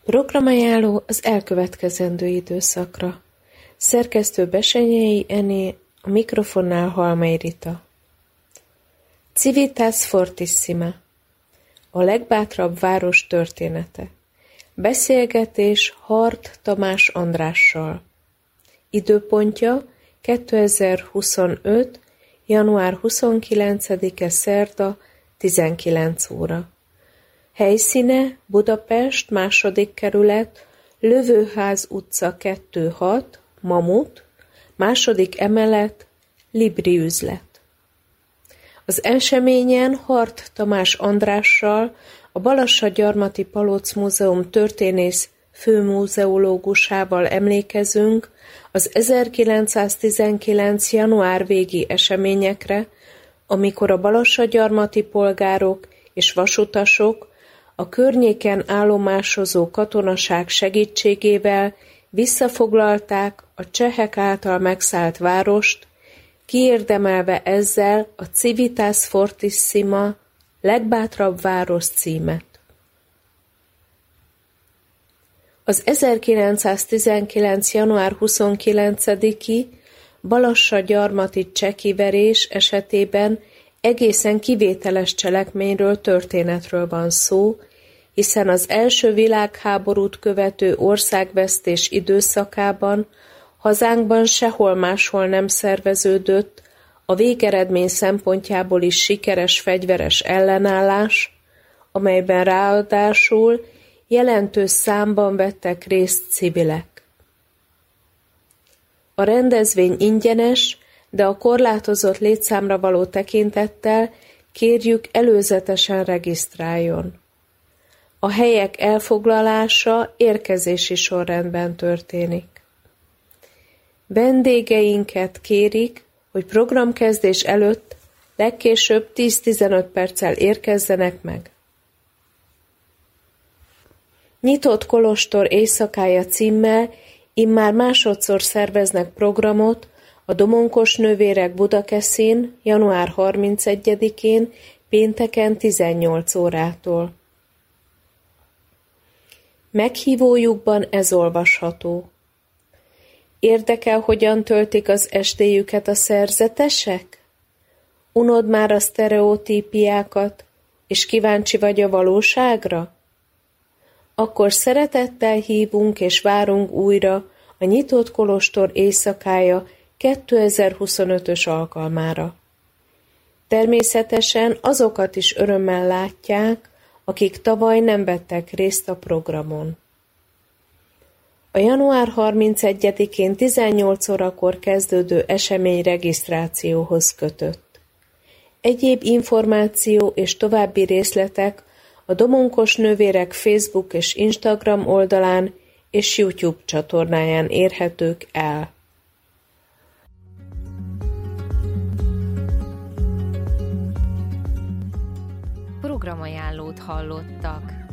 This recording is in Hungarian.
Programajánló az elkövetkezendő időszakra. Szerkesztő Besenyei Ené, a mikrofonnál Halmai Rita. Civitas Fortissima. A legbátrabb város története. Beszélgetés Hart Tamás Andrással. Időpontja 2025. január 29-e szerda 19 óra. Helyszíne Budapest, 2. kerület, Lövőház utca 2-6, Mamut, 2. emelet, Libri üzlet. Az eseményen Hart Tamás Andrással, a Balassagyarmati Palóc Múzeum történész főmúzeológusával emlékezünk az 1919. január végi eseményekre, amikor a balassagyarmati polgárok és vasutasok a környéken állomásozó katonaság segítségével visszafoglalták a csehek által megszállt várost, kiérdemelve ezzel a Civitas Fortissima, legbátrabb város címet. Az 1919. január 29-i balassagyarmati csekiverés esetében egészen kivételes cselekményről, történetről van szó, hiszen az első világháborút követő országvesztés időszakában hazánkban sehol máshol nem szerveződött a végeredmény szempontjából is sikeres fegyveres ellenállás, amelyben ráadásul jelentős számban vettek részt civilek. A rendezvény ingyenes, de a korlátozott létszámra való tekintettel kérjük előzetesen regisztráljon. A helyek elfoglalása érkezési sorrendben történik. Vendégeinket kérik, hogy programkezdés előtt legkésőbb 10-15 perccel érkezzenek meg. Nyitott kolostor éjszakája címmel immár másodszor szerveznek programot a Domonkos Nővérek Budakeszin január 31-én pénteken 18 órától. Meghívójukban ez olvasható. Érdekel, hogyan töltik az estéjüket a szerzetesek? Unod már a sztereotípiákat, és kíváncsi vagy a valóságra? Akkor szeretettel hívunk és várunk újra a Nyitott Kolostor éjszakája 2025-ös alkalmára. Természetesen azokat is örömmel látják, akik tavaly nem vettek részt a programon. A január 31-én 18 órakor kezdődő esemény regisztrációhoz kötött. Egyéb információ és további részletek a Domonkos Nővérek Facebook és Instagram oldalán és YouTube csatornáján érhetők el. Programajánlót hallottak.